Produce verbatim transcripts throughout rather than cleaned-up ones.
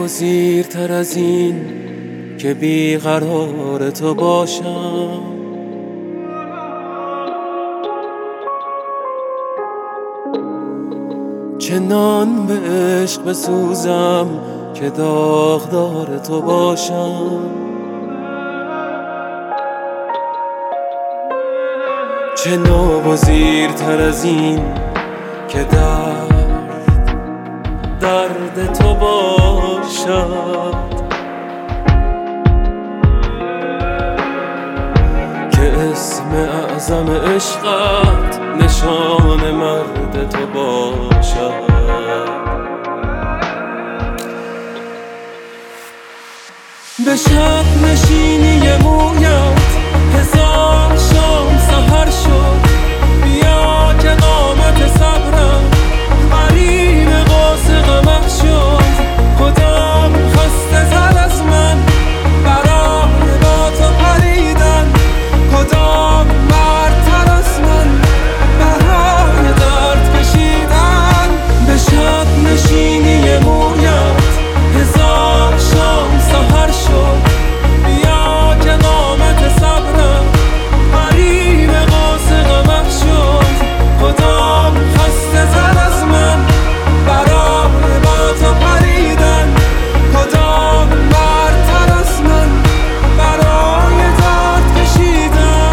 ناگزیرتر از این که بیقرار تو باشم، چنان به عشق بسوزم که داغدار تو باشم. چه ناگزیرتر از این که درد درد تو باشد، که اسم اعظم عشقت نشان مرد تو باشد. به شب نشینی مویت هزار شام سحر شد، بیا که قامت صبرم قریب قاس غمت شد. خودم خسته تر از من برای با تو پریدن، کدام مردتر از من برای درد کشیدن. به شب نشینی مویت هزار شام سحر شد، بیا که قامت صبرم قریب قاس غمت شد. کدام خسته تر از من برای با تو پریدن، کدام مردتر از من برای درد کشیدن.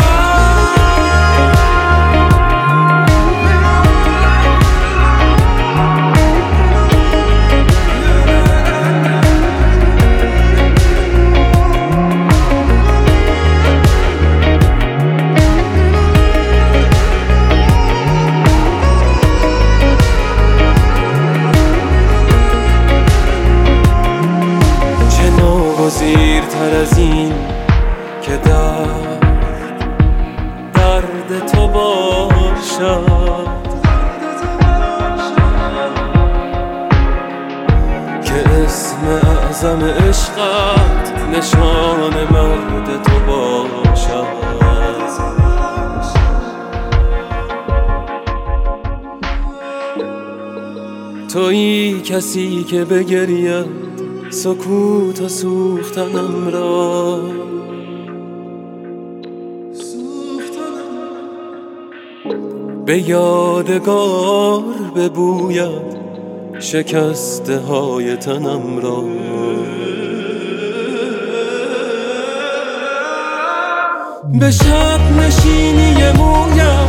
ناگزیرتر از این که درد درد تو باشد، که اسم اعظم عشقت نشان مرد تو باشد. تویی کسی که بگرید سکوت و سوختنم را، به یادگار ببوید شکسته های تنم را. به شب نشینی مویت